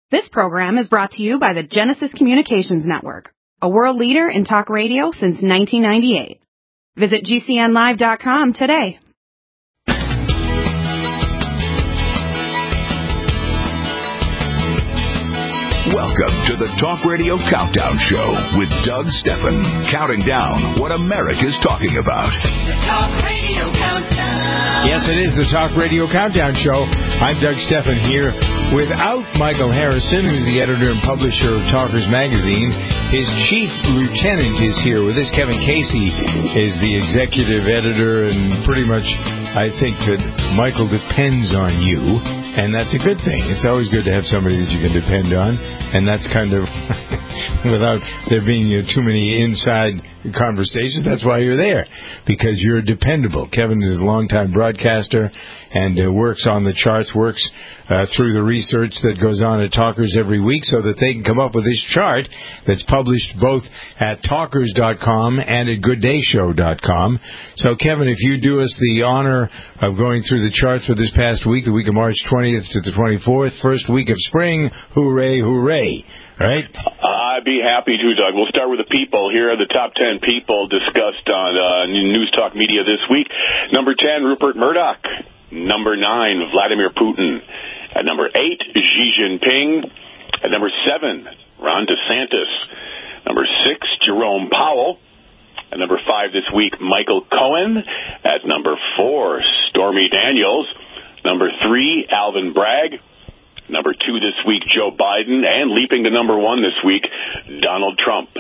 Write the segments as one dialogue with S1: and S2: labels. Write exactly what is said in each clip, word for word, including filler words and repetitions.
S1: This program is brought to you by the Genesis Communications Network, a world leader in talk radio since nineteen ninety-eight. Visit G C N live dot com today.
S2: Welcome to the Talk Radio Countdown Show with Doug Steffen, counting down what America's talking about.
S3: The Talk Radio Countdown.
S4: Yes, it is the Talk Radio Countdown Show. I'm Doug Steffen here without Michael Harrison, who's the editor and publisher of Talkers Magazine. His chief lieutenant is here with us. Kevin Casey is the executive editor, and pretty much I think that Michael depends on you, and that's a good thing. It's always good to have somebody that you can depend on, and that's kind of, without there being you know, too many inside conversations, that's why you're there, because you're dependable. Kevin is a longtime broadcaster and uh, works on the charts, works uh, through the research that goes on at Talkers every week so that they can come up with this chart that's published both at talkers dot com and at good day show dot com. So, Kevin, if you do us the honor of going through the charts for this past week, the week of March twentieth to the twenty-fourth, first week of spring, hooray, hooray, right?
S5: I'd be happy to, Doug. We'll start with the people. Here are the top ten people discussed on uh, News Talk Media this week. Number ten, Rupert Murdoch. Number nine, Vladimir Putin. At number eight, Xi Jinping. At number seven, Ron DeSantis. Number six, Jerome Powell. At number five this week, Michael Cohen. At number four, Stormy Daniels. Number three, Alvin Bragg. Number two this week, Joe Biden. And leaping to number one this week, Donald Trump.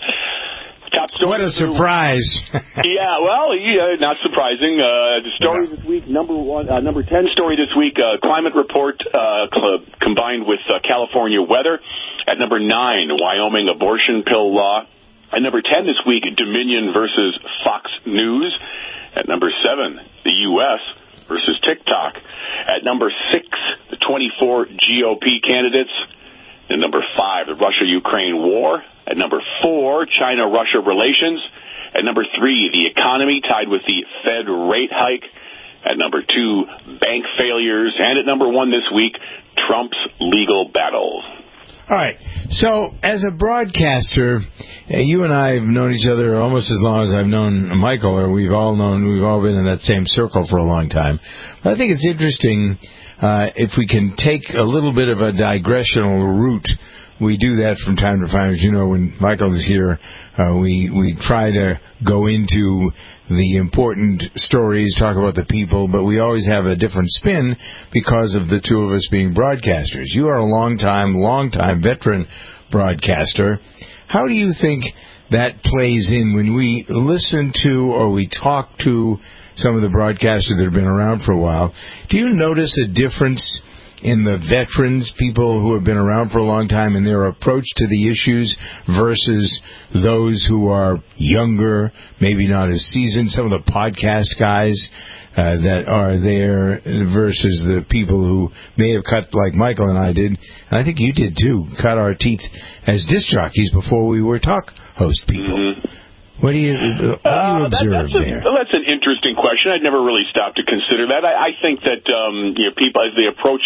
S5: Top story.
S4: What a surprise.
S5: Yeah, well, yeah, not surprising. Uh, the story this week, number one, uh, number ten story this week, uh, climate report uh, cl- combined with uh, California weather. At number nine, Wyoming abortion pill law. At number ten this week, Dominion versus Fox News. At number seven, the U S versus TikTok. At number six, the twenty-four G O P candidates. At number five, the Russia-Ukraine war. At number four, China-Russia relations. At number three, the economy tied with the Fed rate hike. At number two, bank failures. And at number one this week, Trump's legal battle.
S4: All right. So, as a broadcaster, you and I have known each other almost as long as I've known Michael, or we've all known, we've all been in that same circle for a long time. But I think it's interesting uh, if we can take a little bit of a digressional route. We do that from time to time. As you know, when Michael is here, uh, we, we try to go into the important stories, talk about the people, but we always have a different spin because of the two of us being broadcasters. You are a long-time, long-time veteran broadcaster. How do you think that plays in when we listen to or we talk to some of the broadcasters that have been around for a while? Do you notice a difference in the veterans, people who have been around for a long time, and their approach to the issues versus those who are younger, maybe not as seasoned, some of the podcast guys uh, that are there versus the people who may have cut, like Michael and I did, and I think you did too, cut our teeth as disc jockeys before we were talk host people. Mm-hmm. What do you, what do you
S5: uh,
S4: observe
S5: that, that's
S4: there?
S5: A, that's an interesting question. I'd never really stopped to consider that. I, I think that um, you know, people, as they approach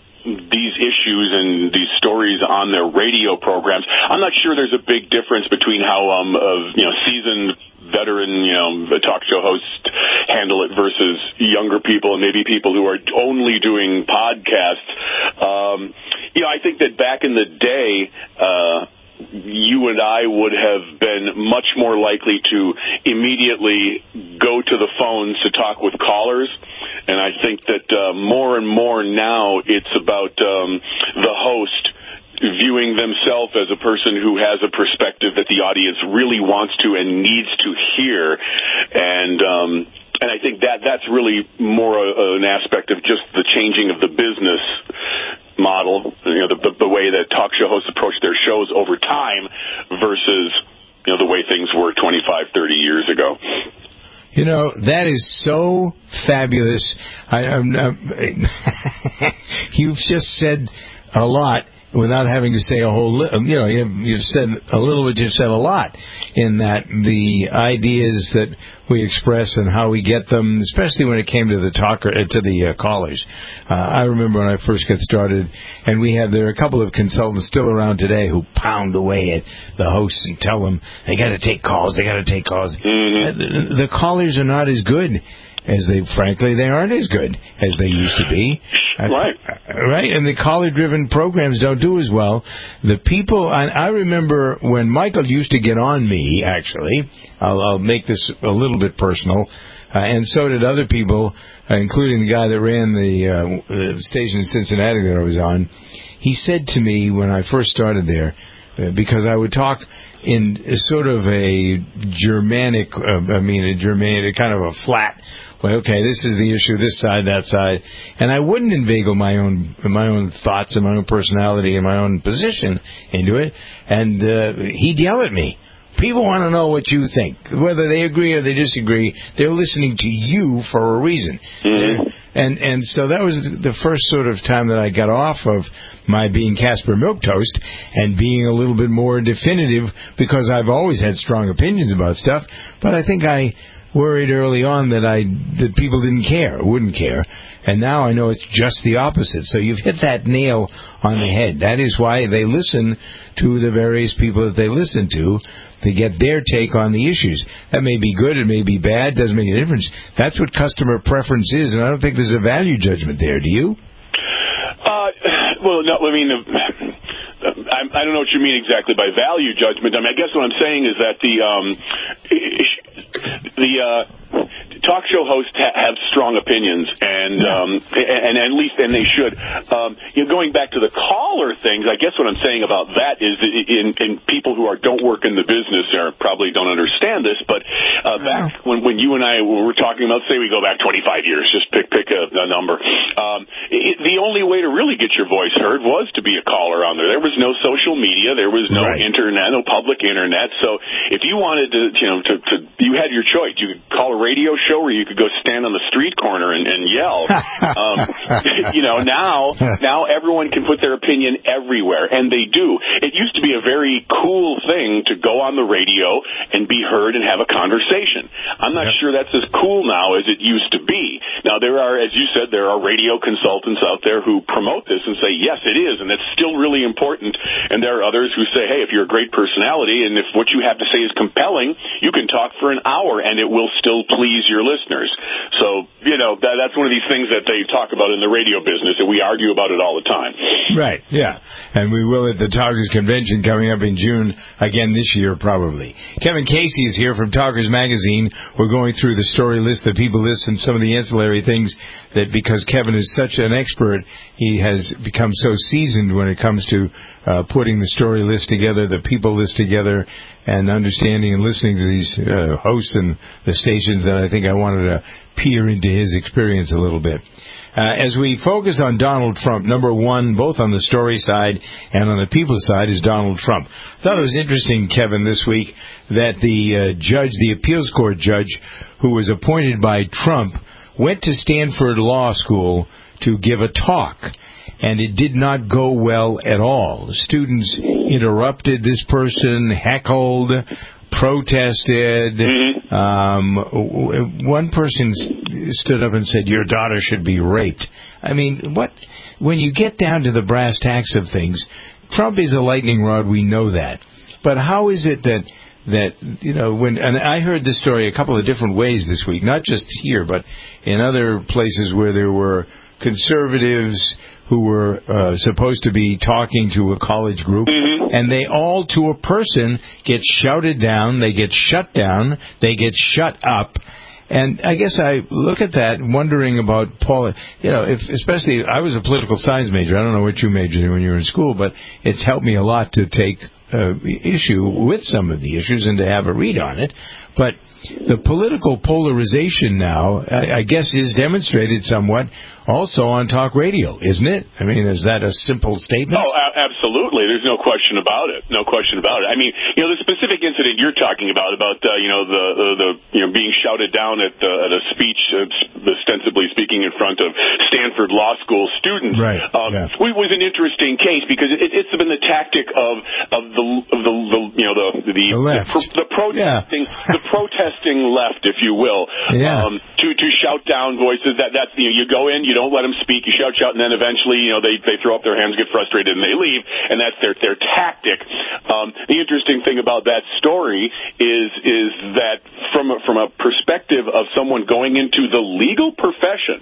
S5: these issues and these stories on their radio programs, I'm not sure there's a big difference between how um, of you know seasoned veteran you know the talk show hosts handle it versus younger people and maybe people who are only doing podcasts. Um, you know, I think that back in the day. Uh, you and I would have been much more likely to immediately go to the phones to talk with callers. And I think that uh, more and more now it's about um, the host viewing themselves as a person who has a perspective that the audience really wants to and needs to hear. And um, and I think that that's really more a, an aspect of just the changing of the business model, you know, the, the, the way that talk show hosts approach their shows over time versus, you know, the way things were twenty-five, thirty years ago.
S4: You know, that is so fabulous. I, I'm, I'm, you've just said a lot, without having to say a whole, li- you know, you've, you've said a little bit, you've said a lot in that the ideas that we express and how we get them, especially when it came to the talker, uh, to the uh, callers. Uh, I remember when I first got started, and we had, there are a couple of consultants still around today who pound away at the hosts and tell them they got to take calls, they got to take calls. Mm-hmm. The, the callers are not as good as they, frankly, they aren't as good as they used to be.
S5: Right.
S4: Uh, right, and the caller-driven programs don't do as well. The people, I, I remember when Michael used to get on me, actually, I'll, I'll make this a little bit personal, uh, and so did other people, uh, including the guy that ran the, uh, the station in Cincinnati that I was on. He said to me when I first started there, uh, because I would talk in sort of a Germanic, uh, I mean, a Germanic, kind of a flat, well, okay, this is the issue, this side, that side, and I wouldn't inveigle my own my own thoughts and my own personality and my own position into it, and uh, he'd yell at me. People want to know what you think. Whether they agree or they disagree, they're listening to you for a reason. Mm-hmm. And and so that was the first sort of time that I got off of my being Casper Milquetoast and being a little bit more definitive, because I've always had strong opinions about stuff, but I think I worried early on that I that people didn't care, wouldn't care. And now I know it's just the opposite. So you've hit that nail on the head. That is why they listen to the various people that they listen to to get their take on the issues. That may be good, it may be bad, doesn't make a difference. That's what customer preference is, and I don't think there's a value judgment there. Do you?
S5: Uh, well, no, I mean, uh, I, I don't know what you mean exactly by value judgment. I mean, I guess what I'm saying is that the um, the uh, talk show hosts ha- have strong opinions, and um, and, and at least, and they should. Um, you know, going back to the caller things, I guess what I'm saying about that is, that in, in people who are don't work in the business or probably don't understand this, but uh, back when when you and I were talking about, say we go back twenty-five years, just pick pick a, a number. Um, it, the only way to really get your voice heard was to be a caller on there. There was no social media, there was no right. internet, no public internet. So if you wanted to, you know, to, to you had your choice. You could call a radio show, or you could go stand on the street corner and, and yell. um, you know, now now everyone can put their opinion everywhere, and they do. It used to be a very cool thing to go on the radio and be heard and have a conversation. I'm not yep. sure that's as cool now as it used to be. Now, there are, as you said, there are radio consultants out there who promote this and say, yes, it is, and it's still really important. And there are others who say, hey, if you're a great personality and if what you have to say is compelling, you can talk for an hour and it will still please your listeners. So, you know, that, that's one of these things that they talk about in the radio business, and we argue about it all the time.
S4: Right, yeah. And we will at the Talkers Convention coming up in June, again this year probably. Kevin Casey is here from Talkers Magazine. We're going through the story list, the people list, and some of the ancillary things that, because Kevin is such an expert, he has become so seasoned when it comes to uh, putting the story list together, the people list together, and understanding and listening to these uh, hosts and the stations, that I think I wanted to peer into his experience a little bit. Uh, as we focus on Donald Trump, number one, both on the story side and on the people side, is Donald Trump. I thought it was interesting, Kevin, this week, that the uh, judge, the appeals court judge, who was appointed by Trump, went to Stanford Law School to give a talk. And it did not go well at all. Students interrupted this person, heckled, protested. Mm-hmm. Um, one person stood up and said, your daughter should be raped. I mean, what? When you get down to the brass tacks of things, Trump is a lightning rod, we know that. But how is it that, that you know, when, and I heard this story a couple of different ways this week, not just here, but in other places where there were conservatives who were uh, supposed to be talking to a college group, mm-hmm. and they all, to a person, get shouted down, they get shut down, they get shut up. And I guess I look at that wondering about Paul, you know, if, especially, I was a political science major. I don't know what you majored in when you were in school, but it's helped me a lot to take uh, issue with some of the issues and to have a read on it. But the political polarization now, I, I guess, is demonstrated somewhat also on talk radio, isn't it? I mean, is that a simple statement?
S5: Oh, a- absolutely. There's no question about it. No question about it. I mean, you know, the specific incident you're talking about, about, uh, you know, the, the, the, you know, being shouted down at, uh, at a speech, uh, ostensibly speaking in front of Stanford Law School students,
S4: right.
S5: um,
S4: yeah.
S5: was an interesting case because it, it's been the tactic of, of the, of the, the you know, the, the,
S4: the, left.
S5: the, the protesting, yeah. the protesting left, if you will,
S4: yeah.
S5: um, to, to shout down voices. That, that's, you know, you go in, you don't let them speak, you shout, shout, and then eventually, you know, they, they throw up their hands, get frustrated, and they leave, and that's their, their tactic. Um, the interesting thing about that story is, is that from a, from a perspective of someone going into the legal profession,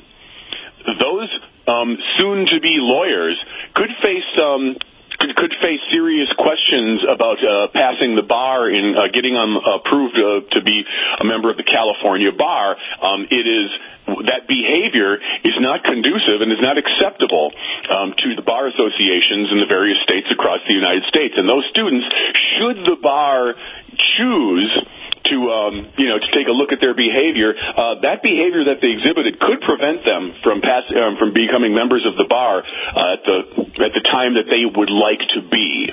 S5: those, um, soon-to-be lawyers could face, um, Could, could face serious questions about uh, passing the bar in uh, getting um, approved uh, to be a member of the California bar. Um, it is that behavior is not conducive and is not acceptable um, to the bar associations in the various states across the United States. And those students, should the bar choose to, um, you know, to take a look at their behavior, uh, that behavior that they exhibited could prevent them from pass, um, from becoming members of the bar uh, at the at the time that they would like to be.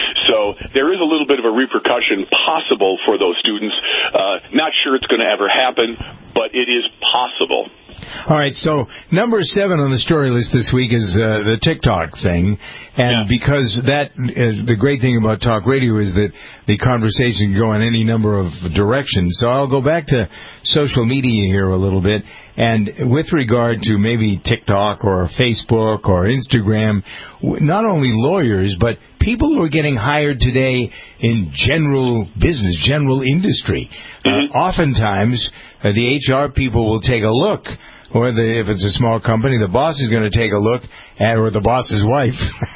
S5: So there is a little bit of a repercussion possible for those students. Uh, not sure it's going to ever happen, but it is possible.
S4: All right, so number seven on the story list this week is uh, the TikTok thing, and yeah. because that is the great thing about talk radio is that the conversation can go in any number of directions. So I'll go back to social media here a little bit, and with regard to maybe TikTok or Facebook or Instagram, not only lawyers but people who are getting hired today in general business, general industry. Mm-hmm. Uh, oftentimes, uh, the H R people will take a look, or the, if it's a small company, the boss is going to take a look at, or the boss's wife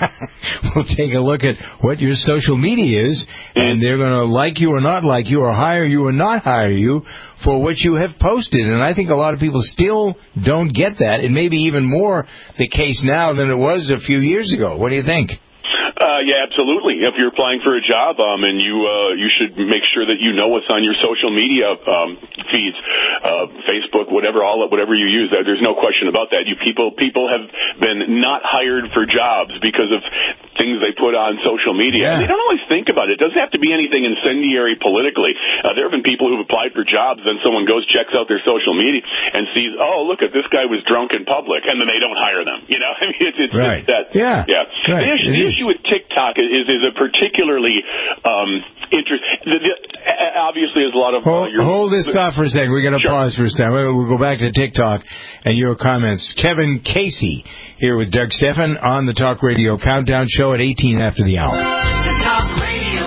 S4: will take a look at what your social media is, mm-hmm. and they're going to like you or not like you, or hire you or not hire you for what you have posted. And I think a lot of people still don't get that. It may be even more the case now than it was a few years ago. What do you think?
S5: Uh, yeah, absolutely. If you're applying for a job, um, and you uh, you should make sure that you know what's on your social media um, feeds, uh, Facebook, whatever, all whatever you use. There's no question about that. You people people have been not hired for jobs because of things they put on social media.
S4: Yeah.
S5: And they don't always think about it. It doesn't have to be anything incendiary politically. Uh, there have been people who've applied for jobs, then someone goes, checks out their social media, and sees, oh, look at this guy was drunk in public, and then they don't hire them. You know, I mean, it's, it's
S4: right.
S5: that.
S4: Yeah,
S5: yeah.
S4: Right.
S5: The issue, the issue with TikTok is is a particularly um, interesting. Obviously, there's a lot of.
S4: Hold,
S5: uh, your,
S4: hold this thought for a second. We're going to
S5: sure.
S4: pause for a second. We'll go back to TikTok and your comments. Kevin Casey here with Doug Stephan on the Talk Radio Countdown Show at eighteen after the hour.
S3: The Talk Radio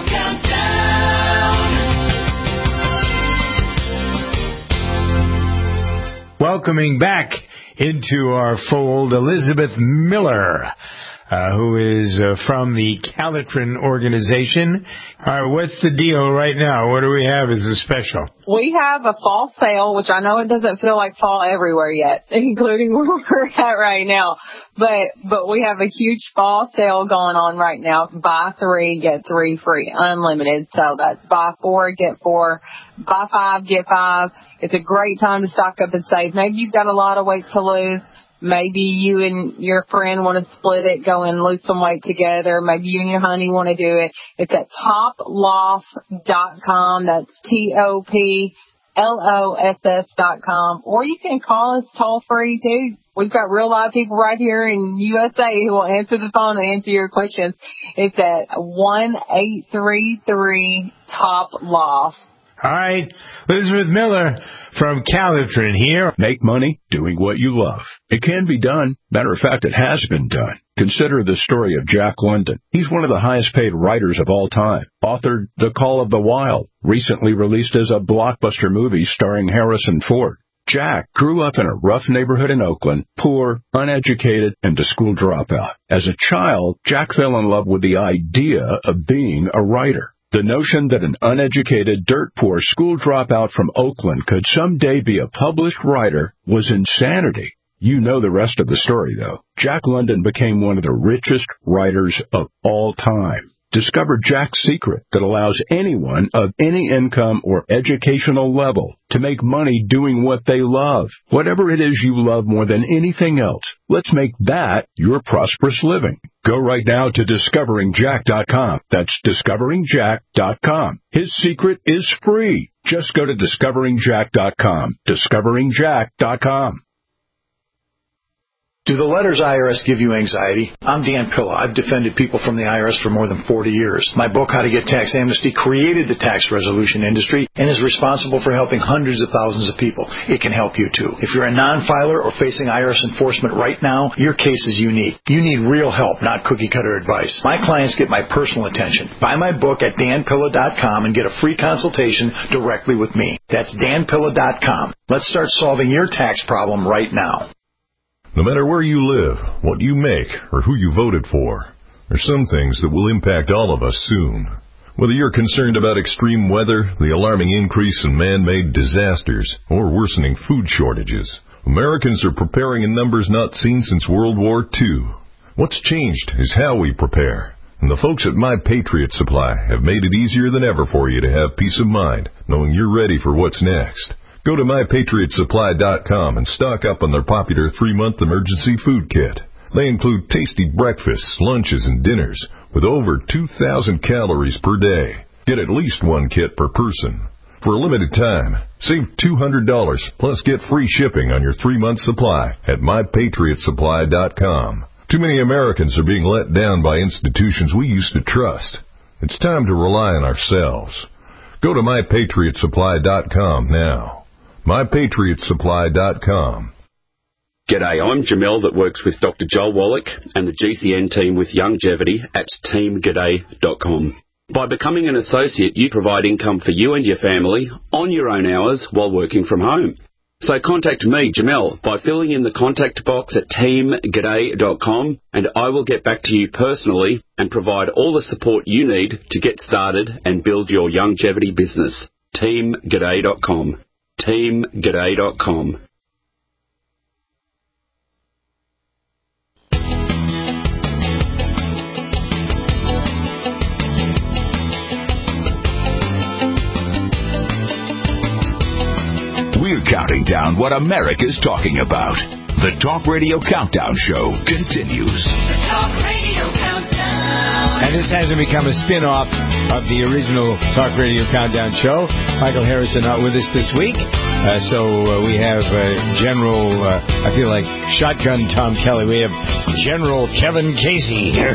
S3: Countdown.
S4: Welcoming back into our fold, Elizabeth Miller. Uh, who is uh, from the Calitrin organization. All right, what's the deal right now? What do we have as a special?
S6: We have a fall sale, which I know it doesn't feel like fall everywhere yet, including where we're at right now. But but we have a huge fall sale going on right now. Buy three, get three free, unlimited. So that's buy four, get four. Buy five, get five. It's a great time to stock up and save. Maybe you've got a lot of weight to lose. Maybe you and your friend want to split it, go and lose some weight together. Maybe you and your honey want to do it. It's at top loss dot com. That's T O P L O S S dot com. Or you can call us toll free too. We've got real live people right here in U S A who will answer the phone and answer your questions. It's at one eight three three top loss.
S4: All right, Elizabeth Miller from Calitrin here.
S2: Make money doing what you love. It can be done. Matter of fact, it has been done. Consider the story of Jack London. He's one of the highest paid writers of all time. Authored The Call of the Wild, recently released as a blockbuster movie starring Harrison Ford. Jack grew up in a rough neighborhood in Oakland, poor, uneducated, and a school dropout. As a child, Jack fell in love with the idea of being a writer. The notion that an uneducated, dirt-poor school dropout from Oakland could someday be a published writer was insanity. You know the rest of the story, though. Jack London became one of the richest writers of all time. Discover Jack's secret that allows anyone of any income or educational level to make money doing what they love. Whatever it is you love more than anything else, let's make that your prosperous living. Go right now to discovering jack dot com. That's discovering jack dot com. His secret is free. Just go to discovering jack dot com. discovering jack dot com.
S7: Do the letters I R S give you anxiety? I'm Dan Pilla. I've defended people from the I R S for more than forty years. My book, How to Get Tax Amnesty, created the tax resolution industry and is responsible for helping hundreds of thousands of people. It can help you, too. If you're a non-filer or facing I R S enforcement right now, your case is unique. You need real help, not cookie-cutter advice. My clients get my personal attention. Buy my book at dan pilla dot com and get a free consultation directly with me. That's dan pilla dot com. Let's start solving your tax problem right now.
S8: No matter where you live, what you make, or who you voted for, there's some things that will impact all of us soon. Whether you're concerned about extreme weather, the alarming increase in man-made disasters, or worsening food shortages, Americans are preparing in numbers not seen since World War Two. What's changed is how we prepare. And the folks at My Patriot Supply have made it easier than ever for you to have peace of mind, knowing you're ready for what's next. Go to my patriot supply dot com and stock up on their popular three-month emergency food kit. They include tasty breakfasts, lunches, and dinners with over two thousand calories per day. Get at least one kit per person. For a limited time, save two hundred dollars plus get free shipping on your three-month supply at my patriot supply dot com. Too many Americans are being let down by institutions we used to trust. It's time to rely on ourselves. Go to my patriot supply dot com now. my patriot supply dot com.
S9: G'day, I'm Jamel that works with Doctor Joel Wallach and the G C N team with Longevity at team g'day dot com. By becoming an associate, you provide income for you and your family on your own hours while working from home. So contact me, Jamel, by filling in the contact box at team g'day dot com, and I will get back to you personally and provide all the support you need to get started and build your longevity business. team g'day dot com. team g'day dot com.
S2: We're counting down what America's talking about. The Talk Radio Countdown Show continues.
S3: The Talk Radio Countdown.
S4: And this hasn't become a spin-off of the original Talk Radio Countdown show. Michael Harrison not with us this week. Uh, so uh, we have uh, General, uh, I feel like Shotgun Tom Kelly. We have General Kevin Casey here,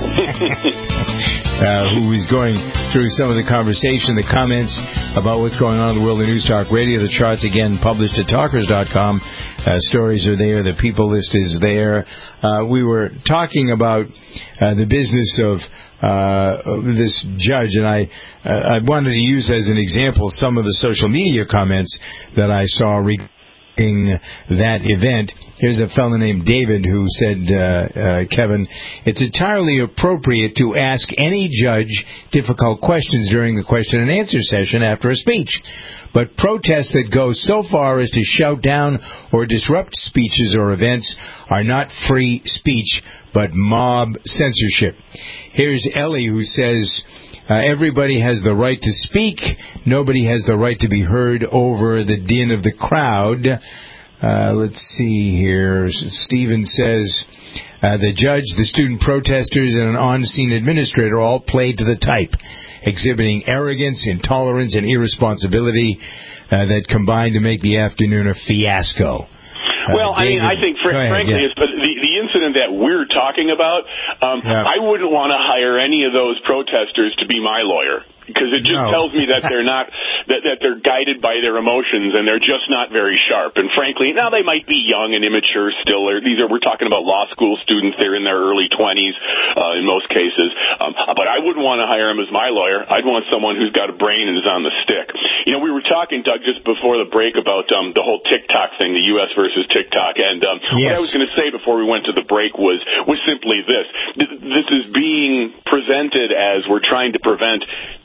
S4: uh, who is going through some of the conversation, the comments about what's going on in the world of News Talk Radio. The charts, again, published at talkers dot com. Uh, stories are there. The people list is there. Uh, we were talking about uh, the business of uh, this judge, and I uh, I wanted to use as an example some of the social media comments that I saw regarding that event. Here's a fellow named David who said, uh, uh, Kevin, it's entirely appropriate to ask any judge difficult questions during the question and answer session after a speech. But protests that go so far as to shout down or disrupt speeches or events are not free speech, but mob censorship. Here's Ellie, who says, uh, everybody has the right to speak. Nobody has the right to be heard over the din of the crowd. Uh, let's see here. Stephen says, uh, the judge, the student protesters, and an on-scene administrator all played to the type, exhibiting arrogance, intolerance, and irresponsibility uh, that combined to make the afternoon a fiasco.
S5: Well,
S4: Uh,
S5: I mean, I think, fr-
S4: ahead,
S5: frankly,
S4: yeah.
S5: it's, but the, the incident that we're talking about, um,
S4: Yeah.
S5: I wouldn't want to hire any of those protesters to be my lawyer. Because it just
S4: No.
S5: tells me that they're not, that, that they're guided by their emotions and they're just not very sharp. And frankly, now they might be young and immature still. They're, these are, we're talking about law school students. They're in their early twenties, uh, in most cases. Um, but I wouldn't want to hire him as my lawyer. I'd want someone who's got a brain and is on the stick. You know, we were talking, Doug, just before the break about, um, the whole TikTok thing, the U S versus TikTok. And, um,
S4: Yes.
S5: what I was going to say before we went to the break was, was simply this. This is being presented as we're trying to prevent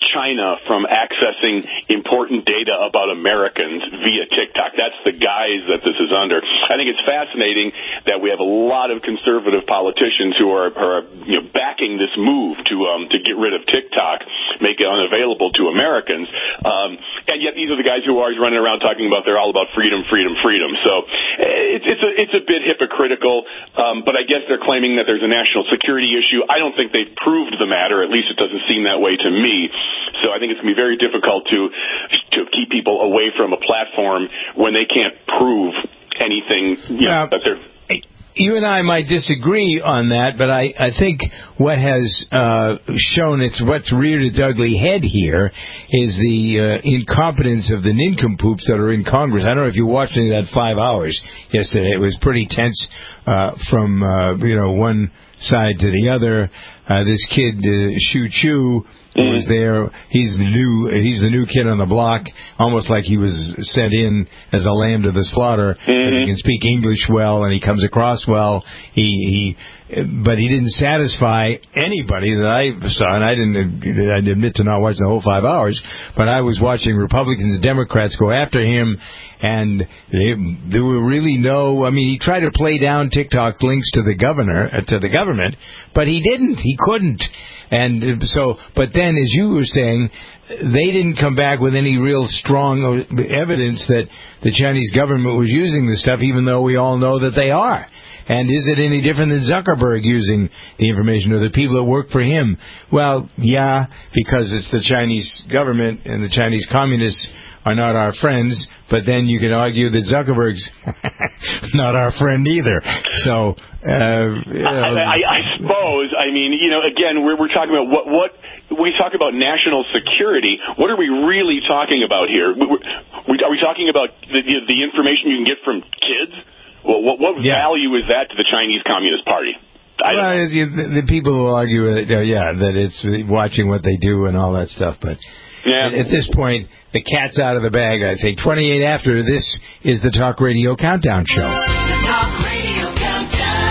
S5: China from accessing important data about Americans via TikTok. That's the guise that this is under. I think it's fascinating that we have a lot of conservative politicians who are, are you know, backing this move to um, to get rid of TikTok, make it unavailable to Americans. Um, and yet these are the guys who are always running around talking about they're all about freedom, freedom, freedom. So it's it's a it's a bit hypocritical. Um, but I guess they're claiming that there's a national security issue. I don't think they've proved the matter. At least it doesn't seem that way to me. So I think it's going to be very difficult to to keep people away from a platform when they can't prove anything, you know,
S4: now,
S5: that they're...
S4: You and I might disagree on that, but I, I think what has uh, shown its what's reared its ugly head here is the uh, incompetence of the nincompoops that are in Congress. I don't know if you watched any of that five hours yesterday. It was pretty tense uh, from uh, you know one side to the other. Uh, this kid, uh, Shu Chu, who was there, he's the new he's the new kid on the block, almost like he was sent in as a lamb to the slaughter, because mm-hmm. he can speak English well and he comes across well. He he, but he didn't satisfy anybody that I saw, and I didn't I'd admit to not watching the whole five hours, but I was watching Republicans and Democrats go after him. And they, there were really no, I mean, he tried to play down TikTok links to the governor, uh, to the government, but he didn't. He couldn't. And so, but then, as you were saying, they didn't come back with any real strong evidence that the Chinese government was using this stuff, even though we all know that they are. And is it any different than Zuckerberg using the information or the people that work for him? Well, yeah, because it's the Chinese government and the Chinese communists are not our friends, but then you can argue that Zuckerberg's not our friend either. So, uh, you know.
S5: I, I, I suppose, I mean, you know, again, we're, we're talking about what, what, we talk about national security. What are we really talking about here? We, we, are we talking about the, the information you can get from kids? Well, what, what yeah. value is that to the Chinese Communist Party? I
S4: well,
S5: don't know.
S4: The, the people will argue, that, uh, yeah, that it's watching what they do and all that stuff, but yeah. at, at this point, the cat's out of the bag, I think. twenty-eight after, this is the Talk Radio Countdown Show.
S3: The Talk Radio Countdown.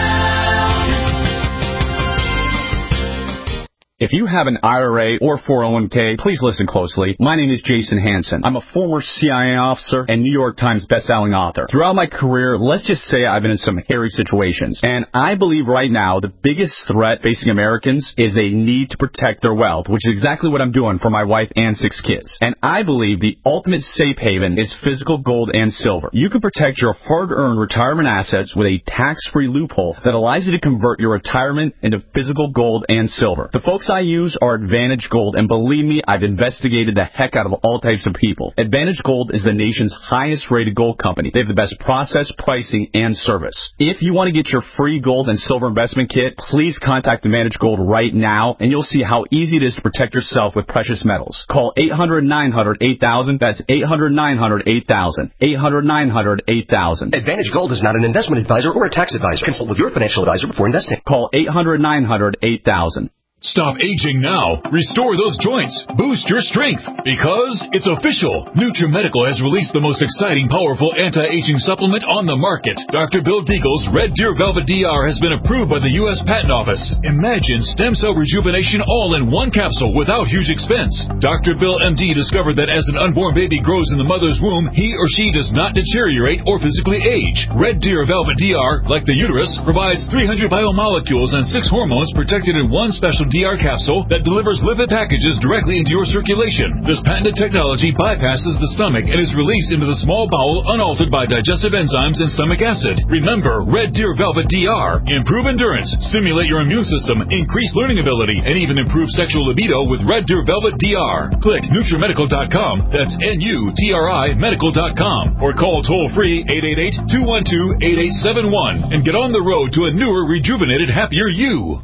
S10: If you have an I R A or four oh one k, please listen closely. My name is Jason Hansen. I'm a former C I A officer and New York Times bestselling author. Throughout my career, let's just say I've been in some hairy situations. And I believe right now the biggest threat facing Americans is a need to protect their wealth, which is exactly what I'm doing for my wife and six kids. And I believe the ultimate safe haven is physical gold and silver. You can protect your hard-earned retirement assets with a tax-free loophole that allows you to convert your retirement into physical gold and silver. The folks I use are Advantage Gold, and believe me, I've investigated the heck out of all types of people. Advantage Gold is the nation's highest-rated gold company. They have the best process, pricing, and service. If you want to get your free gold and silver investment kit, please contact Advantage Gold right now, and you'll see how easy it is to protect yourself with precious metals. Call eight hundred, nine hundred, eight thousand. That's eight hundred, nine hundred, eight thousand. eight hundred, nine hundred, eight thousand.
S11: Advantage Gold is not an investment advisor or a tax advisor. Consult with your financial advisor before investing.
S10: Call eight hundred, nine hundred, eight thousand.
S12: Stop aging now. Restore those joints. Boost your strength. Because it's official. NutriMedical has released the most exciting, powerful anti-aging supplement on the market. Doctor Bill Deagle's Red Deer Velvet D R has been approved by the U S Patent Office. Imagine stem cell rejuvenation all in one capsule without huge expense. Doctor Bill M D discovered that as an unborn baby grows in the mother's womb, he or she does not deteriorate or physically age. Red Deer Velvet D R, like the uterus, provides three hundred biomolecules and six hormones protected in one special D R capsule that delivers lipid packages directly into your circulation. This patented technology bypasses the stomach and is released into the small bowel unaltered by digestive enzymes and stomach acid. Remember, Red Deer Velvet D R. Improve endurance, stimulate your immune system, increase learning ability, and even improve sexual libido with Red Deer Velvet D R. Click NutriMedical dot com, that's N U T R I medical dot com, or call toll-free eight eight eight, two one two, eight eight seven one and get on the road to a newer, rejuvenated, happier you.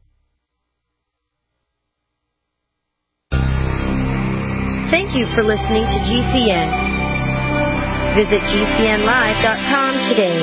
S13: Thank you for listening to G C N. Visit G C N live dot com today.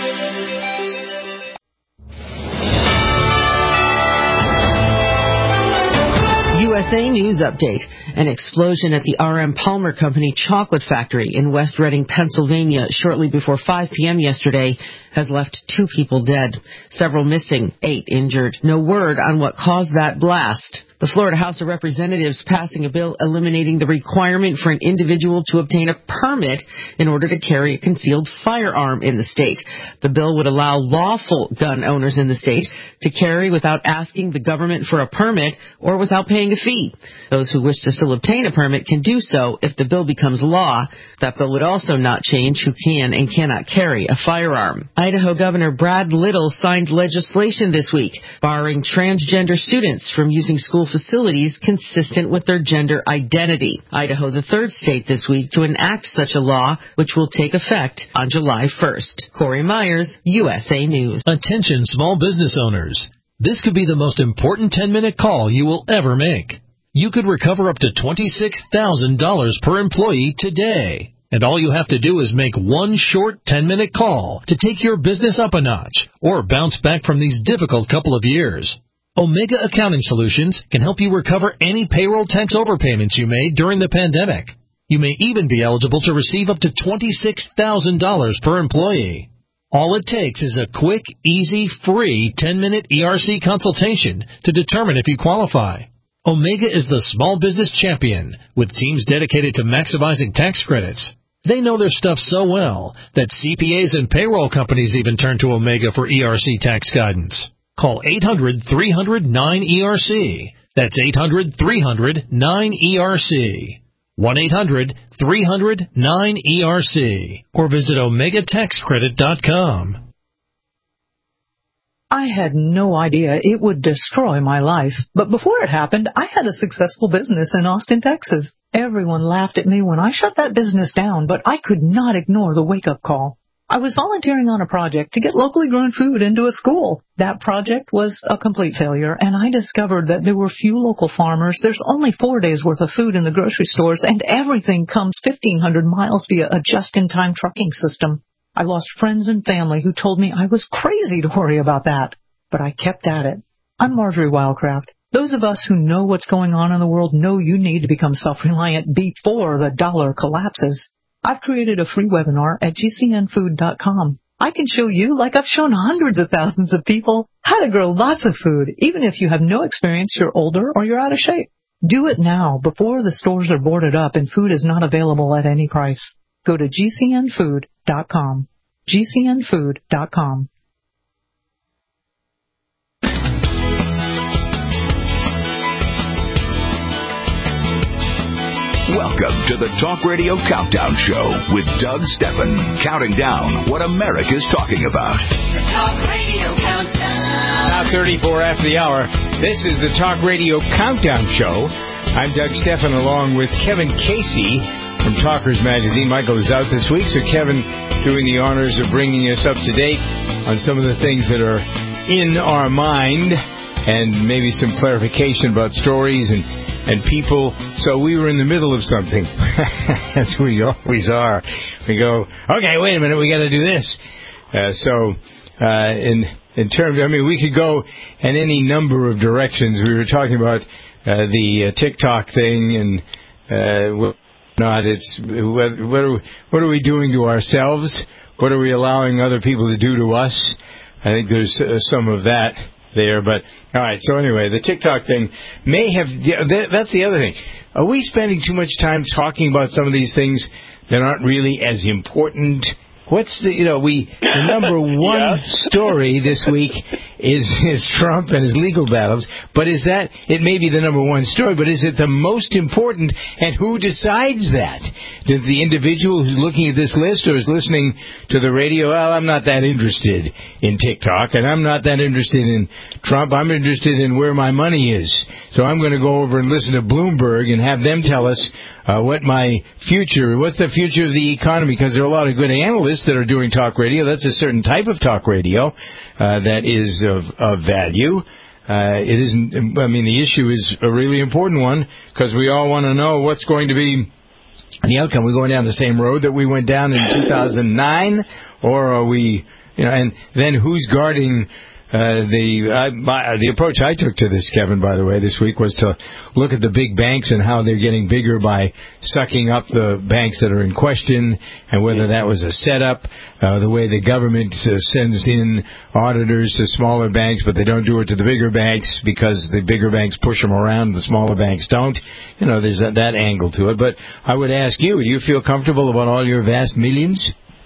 S14: U S A News Update. An explosion at the R M Palmer Company chocolate factory in West Reading, Pennsylvania, shortly before five p.m. yesterday has left two people dead, several missing, eight injured. No word on what caused that blast. The Florida House of Representatives passing a bill eliminating the requirement for an individual to obtain a permit in order to carry a concealed firearm in the state. The bill would allow lawful gun owners in the state to carry without asking the government for a permit or without paying a fee. Those who wish to still obtain a permit can do so if the bill becomes law. That bill would also not change who can and cannot carry a firearm. Idaho Governor Brad Little signed legislation this week barring transgender students from using school facilities consistent with their gender identity. Idaho, the third state this week to enact such a law, which will take effect on July first. Corey Myers, U S A News.
S15: Attention small business owners. This could be the most important ten-minute call you will ever make. You could recover up to twenty-six thousand dollars per employee today. And all you have to do is make one short ten-minute call to take your business up a notch or bounce back from these difficult couple of years. Omega Accounting Solutions can help you recover any payroll tax overpayments you made during the pandemic. You may even be eligible to receive up to twenty-six thousand dollars per employee. All it takes is a quick, easy, free ten-minute E R C consultation to determine if you qualify. Omega is the small business champion with teams dedicated to maximizing tax credits. They know their stuff so well that C P As and payroll companies even turn to Omega for E R C tax guidance. Call eight hundred, three hundred, nine E R C. That's eight hundred, three hundred, nine E R C. one eight hundred, three hundred, nine E R C. Or visit omega tax credit dot com.
S16: I had no idea it would destroy my life. But before it happened, I had a successful business in Austin, Texas. Everyone laughed at me when I shut that business down, but I could not ignore the wake-up call. I was volunteering on a project to get locally grown food into a school. That project was a complete failure, and I discovered that there were few local farmers. There's only four days' worth of food in the grocery stores, and everything comes fifteen hundred miles via a just-in-time trucking system. I lost friends and family who told me I was crazy to worry about that, but I kept at it. I'm Marjorie Wildcraft. Those of us who know what's going on in the world know you need to become self-reliant before the dollar collapses. I've created a free webinar at G C N food dot com. I can show you, like I've shown hundreds of thousands of people, how to grow lots of food, even if you have no experience, you're older, or you're out of shape. Do it now, before the stores are boarded up and food is not available at any price. Go to G C N food dot com. G C N food dot com.
S17: Welcome to the Talk Radio Countdown Show with Doug Steffen, counting down what America's talking about.
S3: The Talk Radio Countdown.
S4: Now thirty-four after the hour. This is the Talk Radio Countdown Show. I'm Doug Steffen along with Kevin Casey from Talkers Magazine. Michael is out this week, so Kevin doing the honors of bringing us up to date on some of the things that are in our mind and maybe some clarification about stories and and people. So we were in the middle of something, as we always are. We go, okay, wait a minute, we got to do this. Uh, so uh, in in terms, I mean, we could go in any number of directions. We were talking about uh, the uh, TikTok thing and uh, what not. It's what, what are we, what are we doing to ourselves? What are we allowing other people to do to us? I think there's uh, some of that there, but all right. So anyway, the TikTok thing may have. Yeah, that, that's the other thing. Are we spending too much time talking about some of these things that aren't really as important? What's the, you know, we, the number one yeah. story this week is, is Trump and his legal battles, but is that, it may be the number one story, but is it the most important, and who decides that? Does the individual who's looking at this list or is listening to the radio, well, I'm not that interested in TikTok, and I'm not that interested in Trump, I'm interested in where my money is, so I'm going to go over and listen to Bloomberg and have them tell us Uh, what my future, what's the future of the economy, because there are a lot of good analysts that are doing talk radio. That's a certain type of talk radio uh, that is of, of value. Uh, it isn't, I mean, the issue is a really important one, because we all want to know what's going to be the outcome. We're going down the same road that we went down in two thousand nine, or are we, you know, and then who's guarding Uh, the I, my, the approach I took to this, Kevin, by the way, this week was to look at the big banks and how they're getting bigger by sucking up the banks that are in question, and whether that was a setup, uh, the way the government uh, sends in auditors to smaller banks, but they don't do it to the bigger banks because the bigger banks push them around, the smaller banks don't. You know, there's that, that angle to it. But I would ask you, do you feel comfortable about all your vast millions?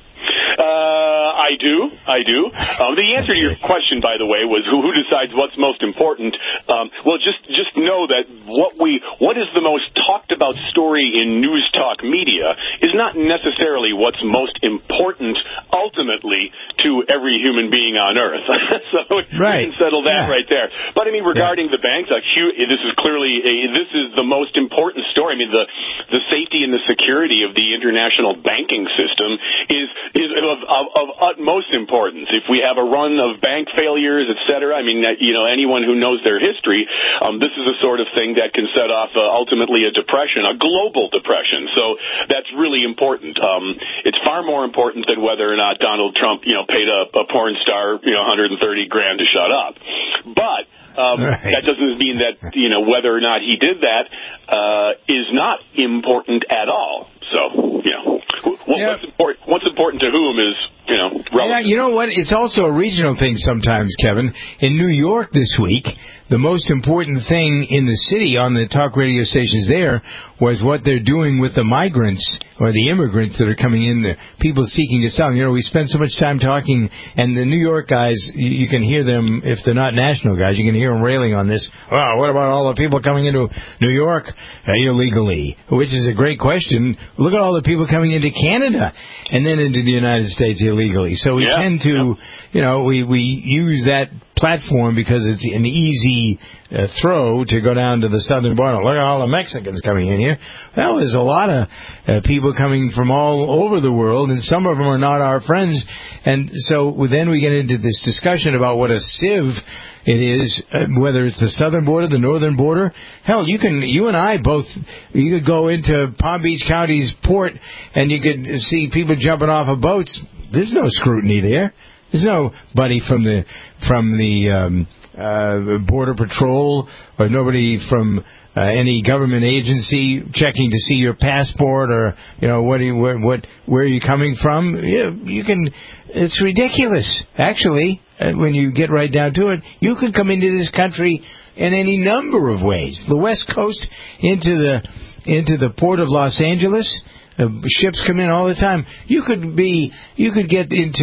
S5: I do, I do. Um, the answer to your question, by the way, was who, who decides what's most important. Um, well, just just know that what we what is the most talked about story in news talk media is not necessarily what's most important ultimately to every human being on Earth. So
S4: right.
S5: we can settle that
S4: yeah.
S5: right there. But I mean, regarding yeah. the banks, a huge, this is clearly a, this is the most important story. I mean, the the safety and the security of the international banking system is is of, of, of utmost importance. If we have a run of bank failures, et cetera, I mean, you know, anyone who knows their history, um, this is the sort of thing that can set off uh, ultimately a depression, a global depression. So that's really important. Um, it's far more important than whether or not Donald Trump, you know, paid a, a porn star, you know, one hundred thirty grand to shut up. But Um, right. That doesn't mean that, you know, whether or not he did that uh, is not important at all. So, you know, what, yep. what's, important, what's important to whom is, you know, relevant.
S4: Yeah, you know what? It's also a regional thing sometimes, Kevin. In New York this week, the most important thing in the city on the talk radio stations there was what they're doing with the migrants or the immigrants that are coming in, the people seeking asylum. You know, we spend so much time talking, and the New York guys, you, you can hear them, if they're not national guys, you can hear them railing on this. Wow, what about all the people coming into New York uh, illegally? Which is a great question. Look at all the people coming into Canada and then into the United States illegally. So we
S5: yeah,
S4: tend to,
S5: yeah.
S4: you know, we, we use that platform because it's an easy uh, throw to go down to the southern border. Look at all the Mexicans coming in here. Well, there's a lot of uh, people coming from all over the world, and some of them are not our friends. And so then we get into this discussion about what a sieve it is, uh, whether it's the southern border, the northern border. Hell, you can, you and I both, you could go into Palm Beach County's port and you could see people jumping off of boats. There's no scrutiny there. There's nobody from the from the um, uh, Border Patrol or nobody from uh, any government agency checking to see your passport or, you know, what, are you, what, what where are you coming from? Yeah, you can. It's ridiculous, actually. Uh, when you get right down to it, you can come into this country in any number of ways. The West Coast into the into the port of Los Angeles. Uh, ships come in all the time. You could be, you could get into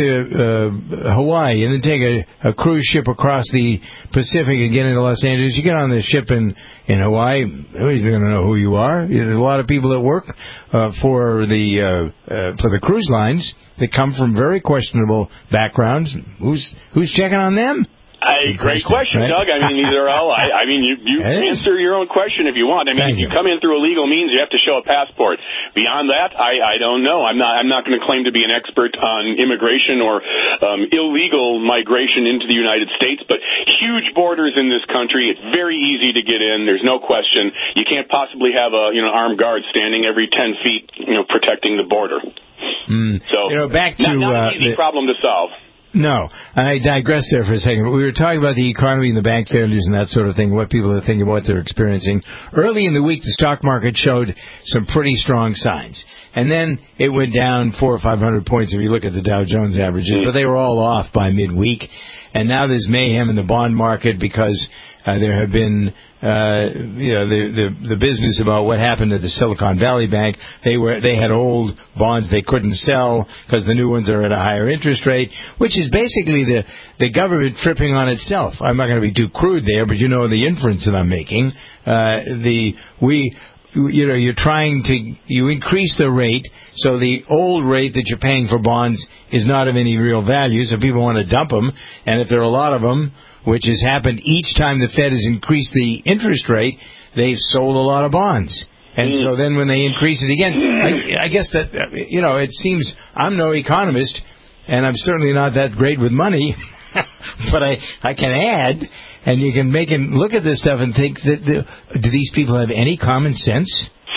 S4: uh, Hawaii and then take a, a cruise ship across the Pacific and get into Los Angeles. You get on the ship in, in Hawaii, nobody's going to know who you are. There's a lot of people that work uh, for the uh, uh, for the cruise lines that come from very questionable backgrounds. Who's who's checking on them?
S5: I, great question,
S4: right?
S5: Doug. I mean, these are all, I, I mean, you, you answer your own question if you want. I mean,
S4: Thank
S5: if you,
S4: you
S5: come in through illegal means, you have to show a passport. Beyond that, I, I don't know. I'm not, I'm not going to claim to be an expert on immigration or um, illegal migration into the United States, but huge borders in this country. It's very easy to get in. There's no question. You can't possibly have a, you know, armed guard standing every ten feet, you know, protecting the border.
S4: Mm.
S5: So,
S4: you know, back to,
S5: not, not
S4: uh,
S5: an easy
S4: the,
S5: problem to solve.
S4: No, I digress there for a second. We were talking about the economy and the bank failures and that sort of thing, what people are thinking, what they're experiencing. Early in the week, the stock market showed some pretty strong signs. And then it went down four or five hundred points if you look at the Dow Jones averages, but they were all off by midweek. And now there's mayhem in the bond market because uh, there have been, uh, you know, the, the the business about what happened at the Silicon Valley Bank. They were they had old bonds they couldn't sell because the new ones are at a higher interest rate, which is basically the the government tripping on itself. I'm not going to be too crude there, but you know the inference that I'm making. Uh, the we. You know, you're trying to, you increase the rate, so the old rate that you're paying for bonds is not of any real value, so people want to dump them, and if there are a lot of them, which has happened each time the Fed has increased the interest rate, they've sold a lot of bonds. And so then when they increase it again, I, I guess that, you know, it seems, I'm no economist, and I'm certainly not that great with money, but I, I can add, and you can make him look at this stuff and think that the, do these people have any common sense?
S5: Well,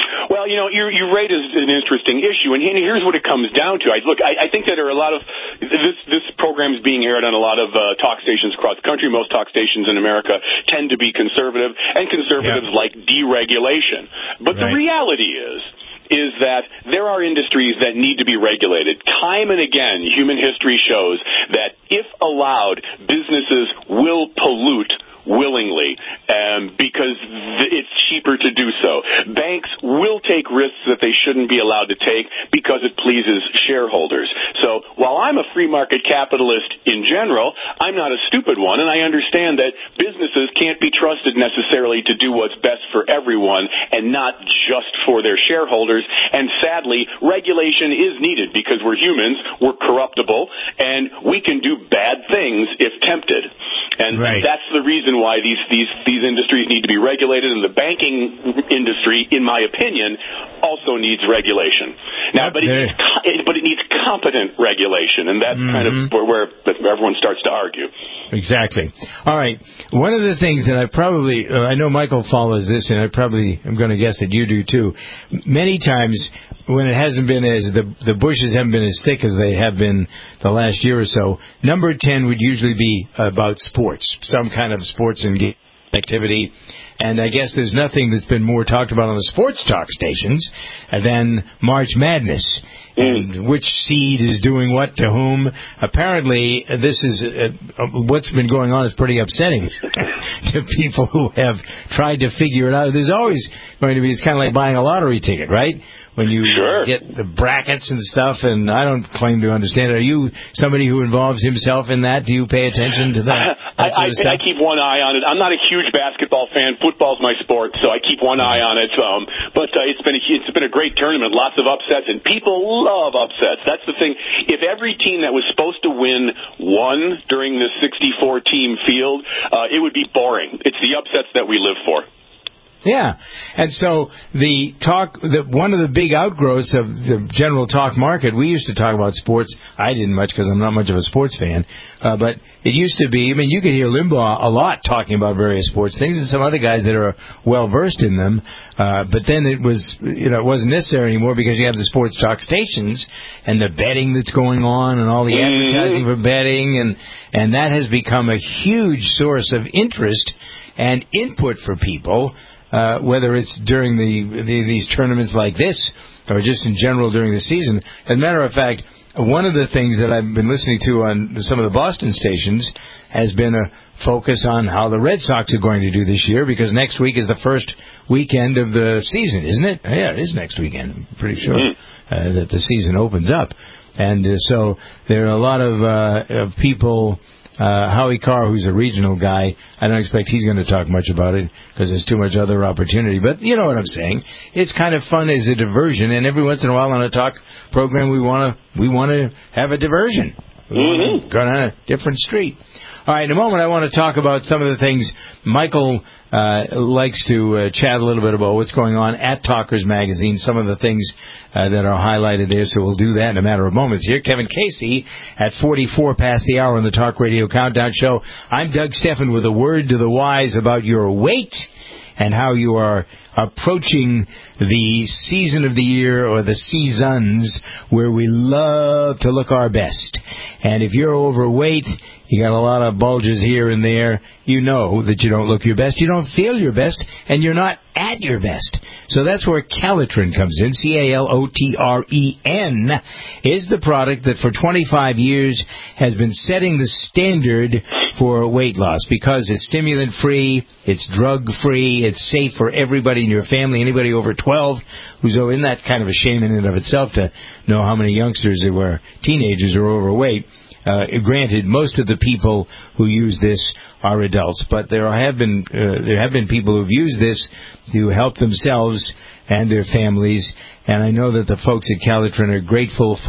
S5: Well, you know, you you raised an interesting issue, and here's what it comes down to. I look, I, I think that there are a lot of this this program is being aired on a lot of uh, talk stations across the country. Most talk stations in America tend to be conservative, and conservatives yeah. like deregulation. But right. the reality is. is that there are industries that need to be regulated. Time and again, human history shows that if allowed, businesses will pollute willingly um, because th- it's cheaper to do so. Banks will take risks that they shouldn't be allowed to take because it pleases shareholders. So while I'm a free market capitalist in general, I'm not a stupid one, and I understand that businesses can't be trusted necessarily to do what's best for everyone and not just for their shareholders. And sadly, regulation is needed because we're humans, we're corruptible, and we can do bad things if tempted. And
S4: right.
S5: that's the reason why these, these, these industries need to be regulated, and the banking industry, in my opinion, also needs regulation. Now, but it needs, but it needs competent regulation, and that's mm-hmm. kind of where, where everyone starts to argue.
S4: Exactly. All right. One of the things that I probably, uh, I know Michael follows this, and I probably am going to guess that you do too. Many times when it hasn't been as, the, the bushes haven't been as thick as they have been the last year or so, number ten would usually be about sports, some kind of sports and game activity. And I guess there's nothing that's been more talked about on the sports talk stations than March Madness. And which seed is doing what to whom. Apparently, this is uh, what's been going on is pretty upsetting to people who have tried to figure it out. There's always going to be, it's kind of like buying a lottery ticket, right? When you
S5: sure.
S4: get the brackets and stuff, and I don't claim to understand it. Are you somebody who involves himself in that? Do you pay attention to that? that
S5: I, I, I keep one eye on it. I'm not a huge basketball fan. Football's my sport, so I keep one eye on it. Um, but uh, it's been a, it's been a great tournament, lots of upsets, and people love upsets. That's the thing. If every team that was supposed to win won during this sixty-four team field, uh, it would be boring. It's the upsets that we live for.
S4: Yeah, and so the talk, the, one of the big outgrowths of the general talk market, we used to talk about sports. I didn't much because I'm not much of a sports fan, uh, but it used to be, I mean, you could hear Limbaugh a lot talking about various sports things and some other guys that are well-versed in them, uh, but then it was, you know, it wasn't necessary anymore because you have the sports talk stations and the betting that's going on and all the mm-hmm. advertising for betting, and, and that has become a huge source of interest and input for people. Uh, whether it's during the, the these tournaments like this or just in general during the season. As a matter of fact, one of the things that I've been listening to on some of the Boston stations has been a focus on how the Red Sox are going to do this year, because next week is the first weekend of the season, isn't it? Yeah, it is next weekend. I'm pretty sure uh, that the season opens up. And uh, so there are a lot of, uh, of people... Uh, Howie Carr, who's a regional guy, I don't expect he's going to talk much about it because there's too much other opportunity. But you know what I'm saying. It's kind of fun as a diversion, and every once in a while on a talk program we want to we want to have a diversion. We want to go down a different street. All right, in a moment I want to talk about some of the things Michael uh, likes to uh, chat a little bit about what's going on at Talkers Magazine, some of the things uh, that are highlighted there, so we'll do that in a matter of moments. Here, Kevin Casey at forty-four past the hour on the Talk Radio Countdown Show. I'm Doug Steffen with a word to the wise about your weight and how you are approaching the season of the year, or the seasons, where we love to look our best. And if you're overweight, you got a lot of bulges here and there, you know that you don't look your best, you don't feel your best, and you're not at your best. So that's where Calitrin comes in. C A L O T R E N is the product that for twenty-five years has been setting the standard for weight loss, because it's stimulant-free, it's drug-free, it's safe for everybody in your family, anybody over twelve, who's in that kind of a shame in and of itself to know how many youngsters that were teenagers are overweight. Uh, granted, most of the people who use this are adults, but there have been uh, there have been people who've used this to help themselves and their families, and I know that the folks at Calitrin are grateful for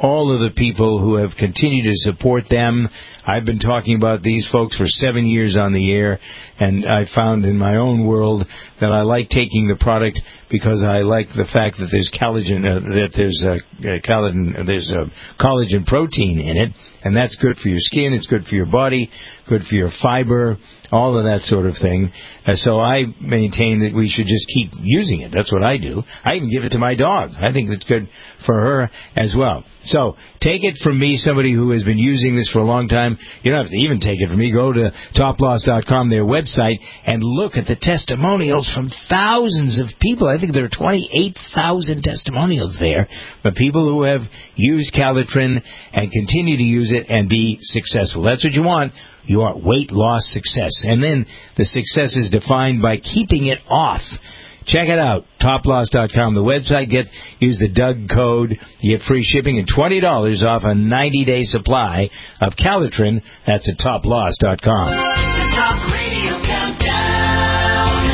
S4: all of the people who have continued to support them. I've been talking about these folks for seven years on the air, and I found in my own world that I like taking the product because I like the fact that there's collagen, uh, that there's uh, collagen, there's uh, collagen protein in it, and that's good for your skin. It's good for your body, good for your fiber, all of that sort of thing. Uh, so I maintain that we should just keep using it. That's what I do. I even give it to my dog. I think it's good for her as well. So take it from me, somebody who has been using this for a long time. You don't have to even take it from me. Go to top loss dot com, their website, and look at the testimonials from thousands of people. I think there are twenty-eight thousand testimonials there, but people who have used Calitrin and continue to use it and be successful. That's what you want. You want weight loss success. And then the success is defined by keeping it off. Check it out, top loss dot com, the website. Get use the Doug code. You get free shipping and twenty dollars off a ninety-day supply of Calitrin. That's at top loss dot com.
S3: The Talk Radio Countdown.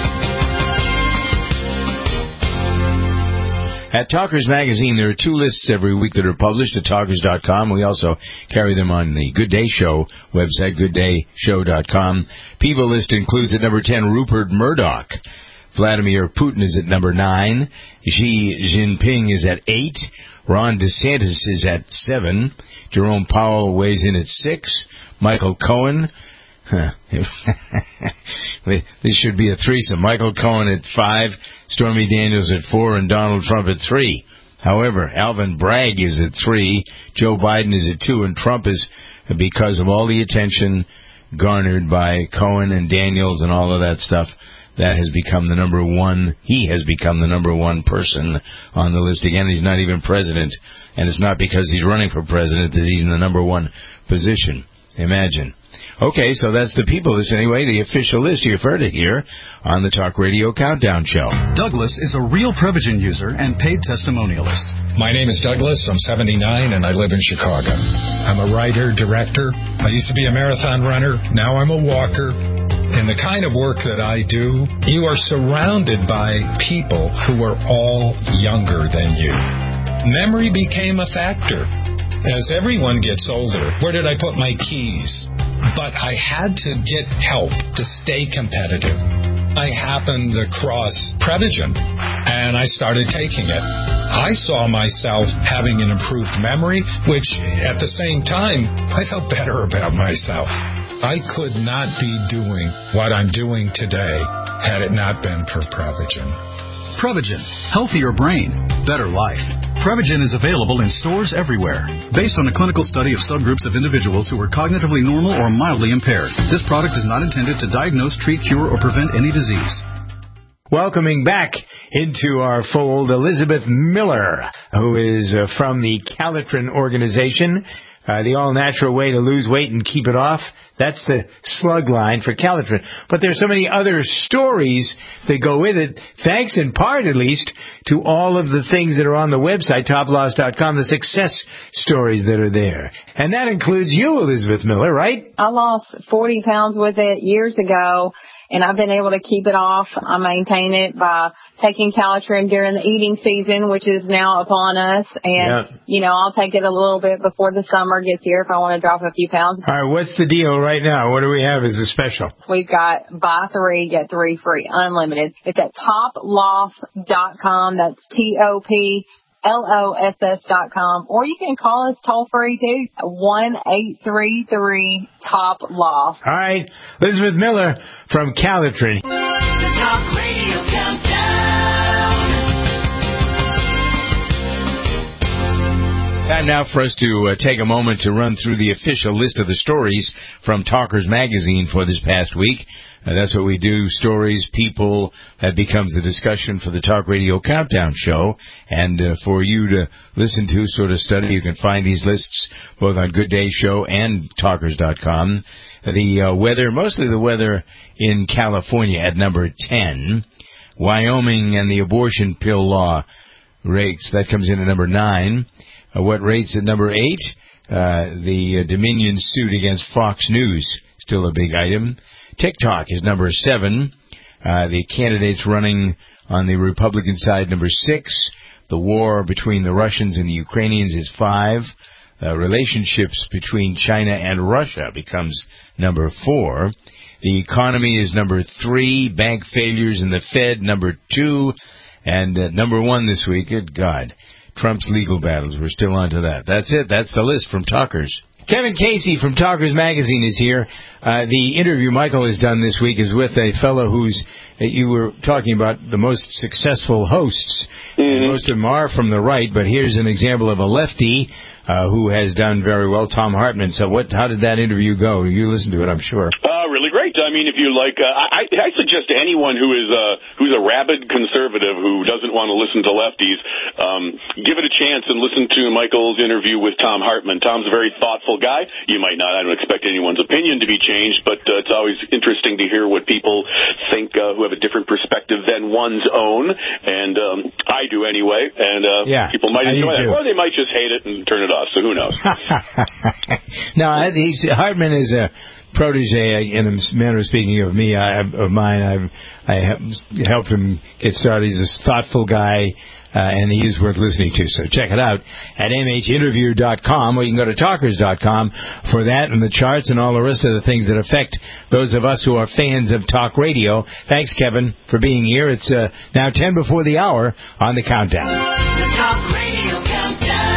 S4: At Talkers Magazine, there are two lists every week that are published at talkers dot com. We also carry them on the Good Day Show website, good day show dot com. People list includes at number ten, Rupert Murdoch. Vladimir Putin is at number nine. Xi Jinping is at eight. Ron DeSantis is at seven. Jerome Powell weighs in at six. Michael Cohen. Huh. This should be a threesome. Michael Cohen at five. Stormy Daniels at four. And Donald Trump at three. However, Alvin Bragg is at three. Joe Biden is at two. And Trump is, because of all the attention garnered by Cohen and Daniels and all of that stuff, that has become the number one. He has become the number one person on the list. Again, he's not even president. And it's not because he's running for president that he's in the number one position. Imagine. Okay, so that's the people list anyway, the official list. You've heard it here on the Talk Radio Countdown Show.
S18: Douglas is a real Prevagen user and paid testimonialist.
S19: My name is Douglas. I'm seventy-nine and I live in Chicago. I'm a writer, director. I used to be a marathon runner. Now I'm a walker. In the kind of work that I do, you are surrounded by people who are all younger than you. Memory became a factor. As everyone gets older, where did I put my keys? But I had to get help to stay competitive. I happened across Prevagen, and I started taking it. I saw myself having an improved memory, which at the same time, I felt better about myself. I could not be doing what I'm doing today had it not been for Prevagen.
S18: Prevagen. Healthier brain. Better life. Prevagen is available in stores everywhere. Based on a clinical study of subgroups of individuals who are cognitively normal or mildly impaired, this product is not intended to diagnose, treat, cure, or prevent any disease.
S4: Welcoming back into our fold, Elizabeth Miller, who is uh, from the Calitrin organization. Uh, the all-natural way to lose weight and keep it off. That's the slug line for Calitrin. But there's so many other stories that go with it, thanks in part, at least, to all of the things that are on the website, top loss dot com, the success stories that are there. And that includes you, Elizabeth Miller, right?
S6: I lost forty pounds with it years ago, and I've been able to keep it off. I maintain it by taking Calitrin during the eating season, which is now upon us. And, yeah. you know, I'll take it a little bit before the summer gets here if I want to drop a few pounds.
S4: All right, what's the deal right now? What do we have as a special?
S6: We've got buy three, get three free, unlimited. It's at top loss dot com. That's T O P L O S S dot com. Or you can call us toll free too, one eight three three top loss.
S4: All right, Elizabeth Miller from Calitrin.
S3: The Talk Radio Countdown.
S4: Time now for us to uh, take a moment to run through the official list of the stories from Talkers Magazine for this past week. Uh, that's what we do, stories, people. That becomes the discussion for the Talk Radio Countdown Show. And uh, for you to listen to, sort of study, you can find these lists both on Good Day Show and talkers dot com. The uh, weather, mostly the weather in California at number ten. Wyoming and the abortion pill law rates, that comes in at number nine. Uh, what rates at number eight? Uh, the uh, Dominion suit against Fox News, still a big item. TikTok is number seven. Uh, the candidates running on the Republican side, number six. The war between the Russians and the Ukrainians is five. Uh, relationships between China and Russia becomes number four. The economy is number three. Bank failures in the Fed, number two. And uh, number one this week, good God, Trump's legal battles. We're still on to that. That's it. That's the list from Talkers. Kevin Casey from Talkers Magazine is here. Uh, the interview Michael has done this week is with a fellow who's, uh, you were talking about the most successful hosts. Mm-hmm. Most of them are from the right, but here's an example of a lefty uh, who has done very well, Thom Hartmann. So what? How did that interview go? You listened to it, I'm sure.
S5: Uh, really great. I mean, if you like, uh, I, I suggest to anyone who is uh, who's a rabid conservative who doesn't want to listen to lefties, um, give it a chance and listen to Michael's interview with Thom Hartmann. Tom's a very thoughtful guy. You might not, I don't expect anyone's opinion to be changed, but uh, it's always interesting to hear what people think uh, who have a different perspective than one's own, and um, I do anyway, and uh, yeah, people might enjoy that, or they might just hate it and turn it off, so who knows.
S4: No, he's, Hartmann is a protege, in a manner of speaking of me, I, of mine. I've, I have helped him get started. He's a thoughtful guy, uh, and he is worth listening to. So check it out at m h interview dot com, or you can go to talkers dot com for that and the charts and all the rest of the things that affect those of us who are fans of talk radio. Thanks, Kevin, for being here. It's uh, now ten before the hour on the countdown.
S3: The Talk Radio Countdown.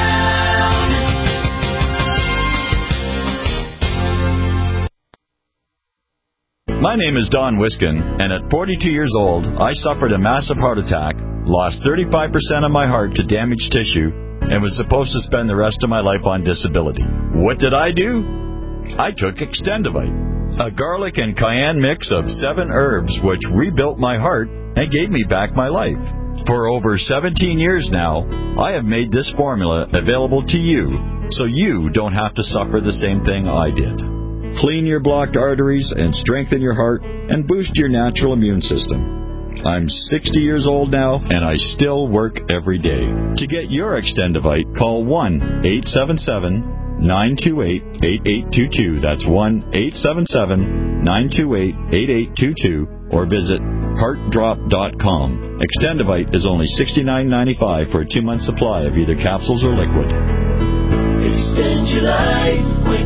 S20: My name is Don Wiskin, and at forty-two years old, I suffered a massive heart attack, lost thirty-five percent of my heart to damaged tissue, and was supposed to spend the rest of my life on disability. What did I do? I took Extendivite, a garlic and cayenne mix of seven herbs which rebuilt my heart and gave me back my life. For over seventeen years now, I have made this formula available to you, so you don't have to suffer the same thing I did. Clean your blocked arteries and strengthen your heart and boost your natural immune system. I'm sixty years old now, and I still work every day. To get your Extendivite, call one eight seven seven, nine two eight, eight eight two two. That's one eight seven seven, nine two eight, eight eight two two, or visit heart drop dot com. Extendivite is only sixty-nine ninety-five for a two-month supply of either capsules or liquid.
S3: Extend your life with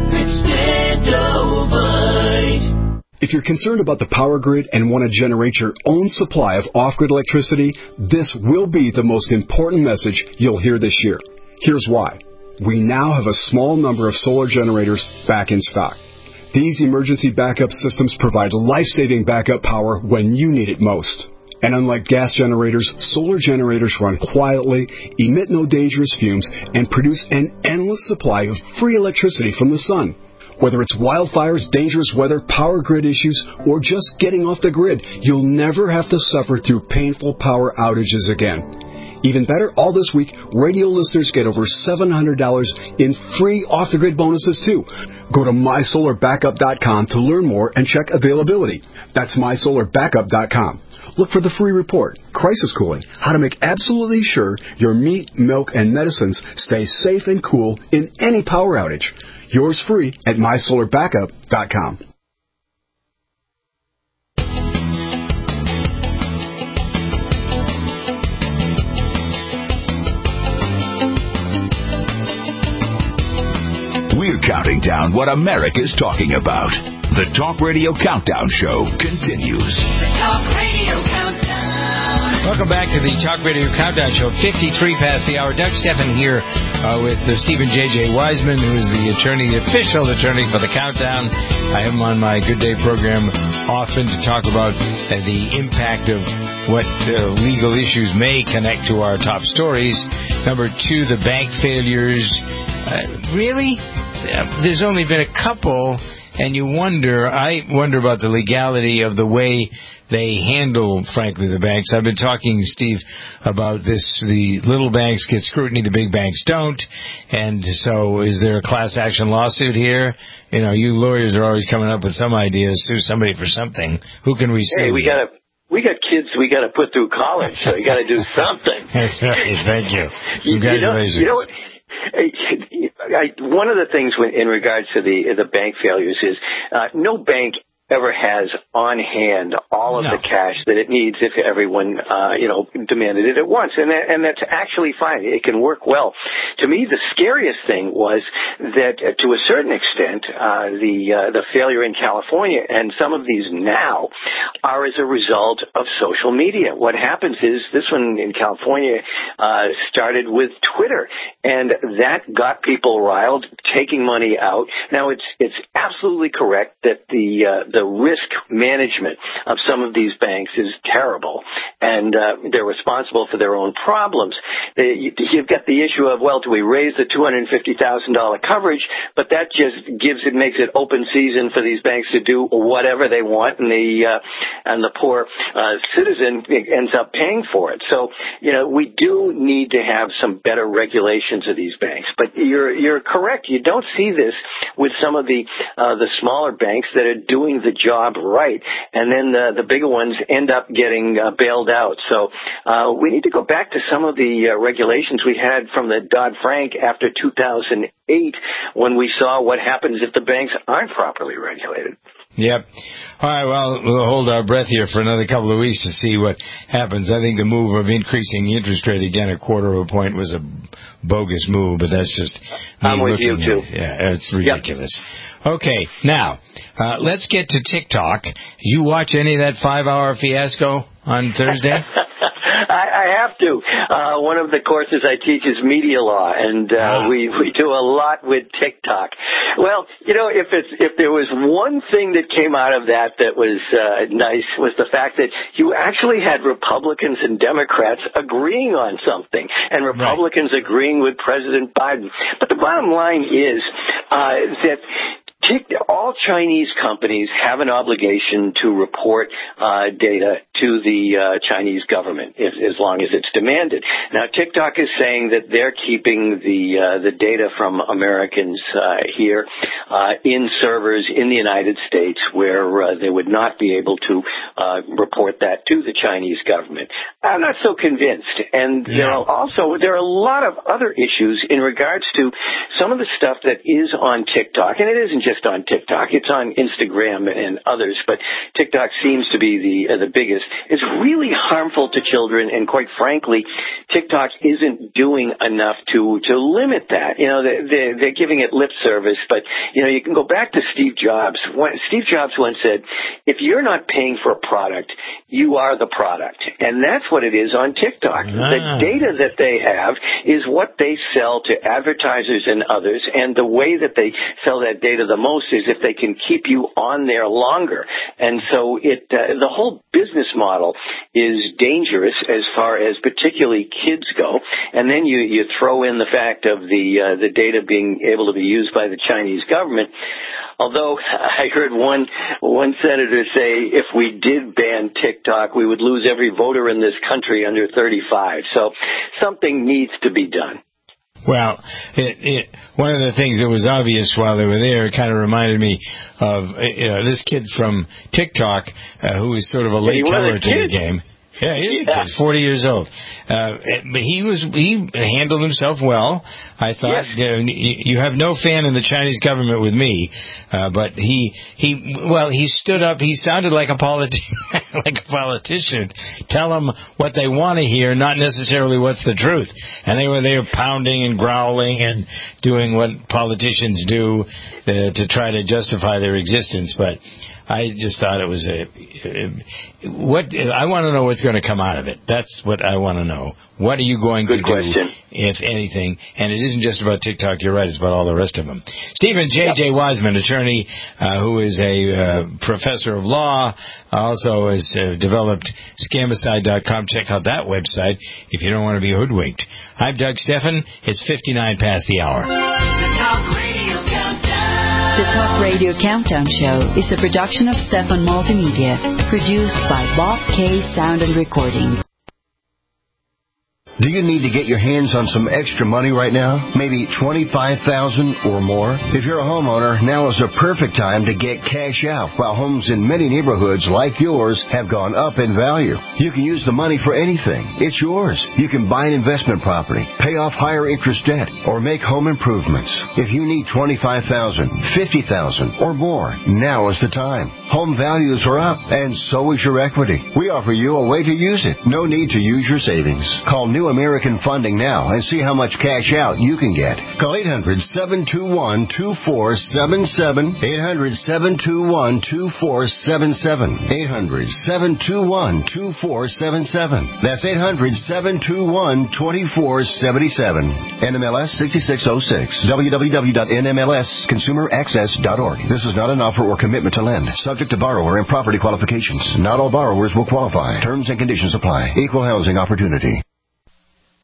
S3: Extendovite.
S21: If you're concerned about the power grid and want to generate your own supply of off-grid electricity, this will be the most important message you'll hear this year. Here's why. We now have a small number of solar generators back in stock. These emergency backup systems provide life-saving backup power when you need it most. And unlike gas generators, solar generators run quietly, emit no dangerous fumes, and produce an endless supply of free electricity from the sun. Whether it's wildfires, dangerous weather, power grid issues, or just getting off the grid, you'll never have to suffer through painful power outages again. Even better, all this week, radio listeners get over seven hundred dollars in free off-the-grid bonuses, too. Go to my solar backup dot com to learn more and check availability. That's my solar backup dot com. Look for the free report, Crisis Cooling, how to make absolutely sure your meat, milk, and medicines stay safe and cool in any power outage. Yours free at my solar backup dot com.
S17: We're counting down what America's talking about. The Talk Radio Countdown Show continues.
S3: The Talk Radio Countdown.
S4: Welcome back to the Talk Radio Countdown Show. fifty-three past the hour. Doug Steffen here uh, with uh, Stephen J J. Wiseman, who is the attorney, the official attorney for the Countdown. I have him on my Good Day program often to talk about uh, the impact of what uh, legal issues may connect to our top stories. Number two, the bank failures. Uh, really? Uh, there's only been a couple, and you wonder, I wonder about the legality of the way they handle, frankly, the banks. I've been talking, Steve, about this. The little banks get scrutiny, the big banks don't. And so is there a class action lawsuit here? You know, you lawyers are always coming up with some ideas, sue somebody for something. Who can we sue?
S22: Hey, we got to... We got kids we got to put through college, so you got to do something.
S4: That's right. Thank you. Congratulations.
S22: You know, you know what? I, one of the things when, in regards to the the bank failures is uh, no bank ever has on hand all of
S4: No.
S22: the cash that it needs if everyone, uh, you know, demanded it at once. And that, and that's actually fine. It can work well. To me, the scariest thing was that, uh, to a certain extent, uh, the uh, the failure in California and some of these now are as a result of social media. What happens is this one in California uh, started with Twitter, and that got people riled, taking money out. Now, it's it's absolutely correct that the uh, the risk management of some of these banks is terrible, and uh, they're responsible for their own problems. They, you've got the issue of, well, do we raise the two hundred fifty thousand dollars coverage, but that just gives it, makes it open season for these banks to do whatever they want, and the, uh, and the poor uh, citizen ends up paying for it. So, you know, we do need to have some better regulations of these banks. But you're, you're correct. You don't see this with some of the, uh, the smaller banks that are doing the job right, and then the, the bigger ones end up getting uh, bailed out. So uh, we need to go back to some of the uh, regulations we had from the Dodd-Frank after two thousand eight, when we saw what happens if the banks aren't properly regulated.
S4: Yep. All right, well, we'll hold our breath here for another couple of weeks to see what happens. I think the move of increasing the interest rate again a quarter of a point was a bogus move, but that's just me
S22: I'm with you,
S4: looking
S22: too.
S4: at it. Yeah, it's ridiculous. Yep. Okay, now, uh, let's get to TikTok. Did you watch any of that five-hour fiasco on Thursday?
S22: I, I have to. Uh, one of the courses I teach is media law, and uh, ah. we we do a lot with TikTok. Well, you know, if it's if there was one thing that came out of that that was uh, nice was the fact that you actually had Republicans and Democrats agreeing on something, and Republicans right. agreeing with President Biden. But the bottom line is uh, that all Chinese companies have an obligation to report uh, data to the uh, Chinese government if, as long as it's demanded. Now, TikTok is saying that they're keeping the uh, the data from Americans uh, here uh, in servers in the United States, where uh, they would not be able to uh, report that to the Chinese government. I'm not so convinced. And yeah. there are also there are a lot of other issues in regards to some of the stuff that is on TikTok, and it isn't just on TikTok, it's on Instagram and others, but TikTok seems to be the uh, the biggest. It's really harmful to children, and quite frankly, TikTok isn't doing enough to to limit that. You know, they're, they're giving it lip service, but you know, you can go back to Steve Jobs. When, Steve Jobs once said, "If you're not paying for a product, you are the product," and that's what it is on TikTok. Ah. The data that they have is what they sell to advertisers and others, and the way that they sell that data the most is if they can keep you on there longer. And so it uh, the whole business model is dangerous as far as particularly kids go. And then you, you throw in the fact of the uh, the data being able to be used by the Chinese government. Although I heard one one senator say if we did ban TikTok, we would lose every voter in this country under thirty-five. So something needs to be done.
S4: Well, it, it, one of the things that was obvious while they were there, it kind of reminded me of you know, this kid from TikTok uh, who was sort of a latecomer to the game. Yeah, he's yeah. forty years old. Uh, but he was he handled himself well. I thought yes. uh, you have no fan in the Chinese government with me, uh, but he he well he stood up. He sounded like a politi- like a politician. Tell them what they want to hear, not necessarily what's the truth. And they were they were pounding and growling and doing what politicians do uh, to try to justify their existence, but. I just thought it was a, what, I want to know what's going to come out of it. That's what I want to know. What are you going
S22: Good
S4: to
S22: question.
S4: do, if anything? And it isn't just about TikTok. You're right. It's about all the rest of them. Stephen J. J. Yep. Wiseman, attorney, uh, who is a uh, professor of law, also has uh, developed Scamicide dot com. Check out that website if you don't want to be hoodwinked. I'm Doug Steffen. It's fifty-nine past the hour.
S1: The Talk Radio Countdown Show is a production of Stefan Multimedia, produced by Bob K. Sound and Recording.
S7: Do you need to get your hands on some extra money right now? Maybe twenty-five thousand dollars or more? If you're a homeowner, now is the perfect time to get cash out while homes in many neighborhoods like yours have gone up in value. You can use the money for anything. It's yours. You can buy an investment property, pay off higher interest debt, or make home improvements. If you need twenty-five thousand dollars, fifty thousand dollars, or more, now is the time. Home values are up, and so is your equity. We offer you a way to use it. No need to use your savings. Call New American Funding now and see how much cash out you can get. Call eight hundred, seven two one, two four seven seven, eight hundred, seven two one, two four seven seven, eight hundred, seven two one, two four seven seven. That's eight hundred, seven two one, two four seven seven. N M L S sixty-six oh six. w w w dot n m l s consumer access dot org. This is not an offer or commitment to lend. Subject to borrower and property qualifications. Not all borrowers will qualify. Terms and conditions apply. Equal housing opportunity.